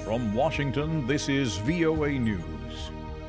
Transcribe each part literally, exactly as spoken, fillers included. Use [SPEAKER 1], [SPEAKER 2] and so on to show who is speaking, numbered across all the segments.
[SPEAKER 1] From Washington, this is V O A News.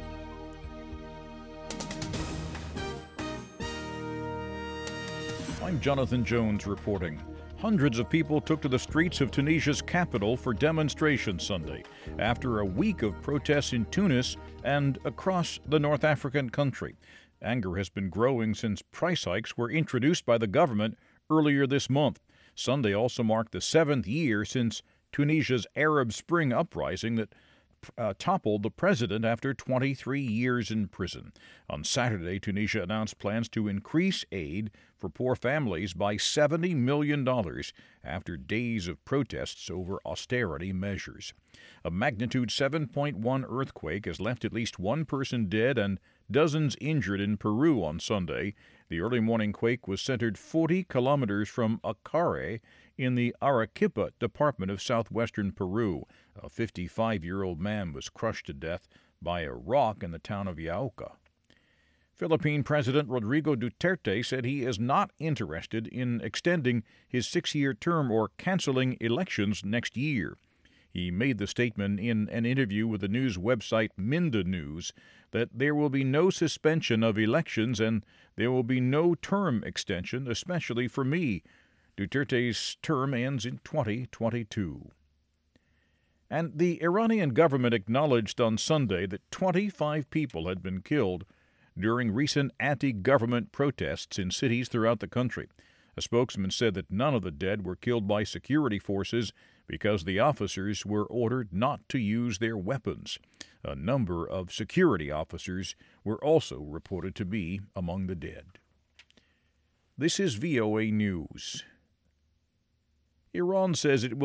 [SPEAKER 1] I'm Jonathan Jones reporting. Hundreds of people took to the streets of Tunisia's capital for demonstrations Sunday after a week of protests in Tunis and across the North African country. Anger has been growing since price hikes were introduced by the government earlier this month. Sunday also marked the seventh year since Tunisia's Arab Spring uprising that uh, toppled the president after twenty-three years in prison. On Saturday, Tunisia announced plans to increase aid for poor families by seventy million dollars after days of protests over austerity measures. A magnitude seven point one earthquake has left at least one person dead and dozens injured in Peru on Sunday. The early morning quake was centered forty kilometers from Acare in the Arequipa department of southwestern Peru. A fifty-five-year-old man was crushed to death by a rock in the town of Yauca. Philippine President Rodrigo Duterte said he is not interested in extending his six-year term or canceling elections next year. He made the statement in an interview with the news website Minda News that there will be no suspension of elections and there will be no term extension, especially for me. Duterte's term ends in twenty twenty-two. And the Iranian government acknowledged on Sunday that twenty-five people had been killed during recent anti-government protests in cities throughout the country. A spokesman said that none of the dead were killed by security forces because the officers were ordered not to use their weapons. A number of security officers were also reported to be among the dead. This is V O A News. Iran says it will